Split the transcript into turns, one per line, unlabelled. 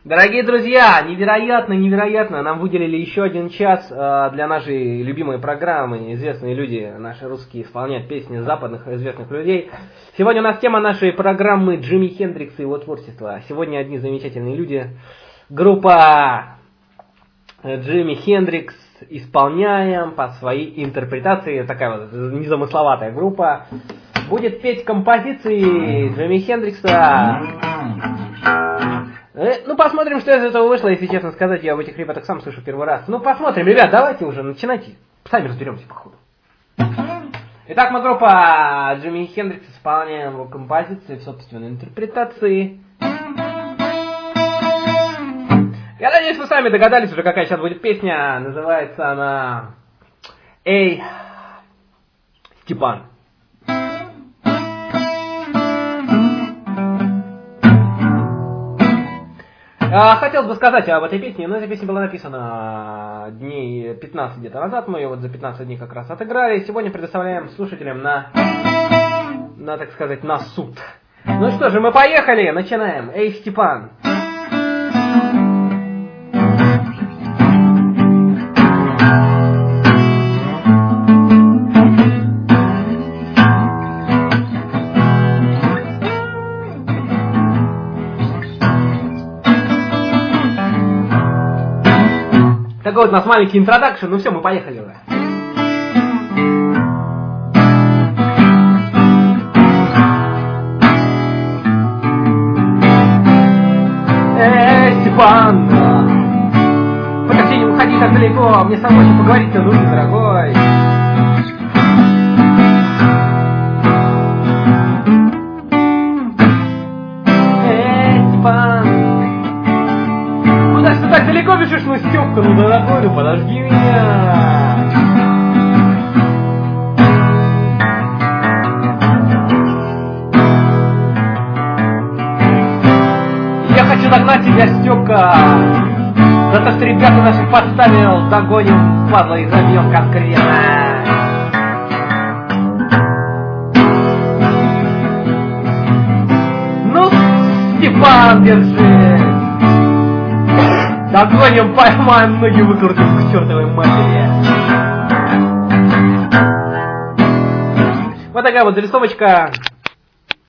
Дорогие друзья, невероятно, нам выделили еще один час для нашей любимой программы. Известные люди, наши русские, исполняют песни западных известных людей. Сегодня у нас тема нашей программы Джимми Хендрикс и его творчество. Сегодня одни замечательные люди. Группа Джимми Хендрикс исполняем по своей интерпретации. Такая вот незамысловатая группа. Будет петь композиции Джимми Хендрикса. Ну, посмотрим, что из этого вышло, если честно сказать, я об этих ребятах сам слышу первый раз. Ну, посмотрим, ребят, давайте уже, начинайте. Сами разберемся, походу. Итак, мы группа Джимми Хендрикс исполняем его композиции в собственной интерпретации. Я надеюсь, вы сами догадались уже, какая сейчас будет песня. Называется она «Эй, Степан». Хотелось бы сказать об этой песне, но эта песня была написана дней 15 где-то назад, мы ее вот за 15 дней как раз отыграли, и сегодня предоставляем слушателям на, так сказать, на суд. Ну что же, мы поехали, начинаем. Эй, Степан. Такой вот у нас маленький интродакшн, ну все, мы поехали уже. Эй, Степан, подожди, не уходи так далеко, мне с тобой еще поговорить-то нужно, дорогой. Эй, Степан, куда ж ты так далеко бежишь, ну, Степка, ну, дорогой, ну, подожди меня. Я хочу догнать тебя, Степка, за то, что ребята наших подставил, догоним, падла, и забьем конкретно. Ну, Степан, держи. Догоним, поймаем, ноги выкрутим к чертовой матери. Вот такая вот зарисовочка.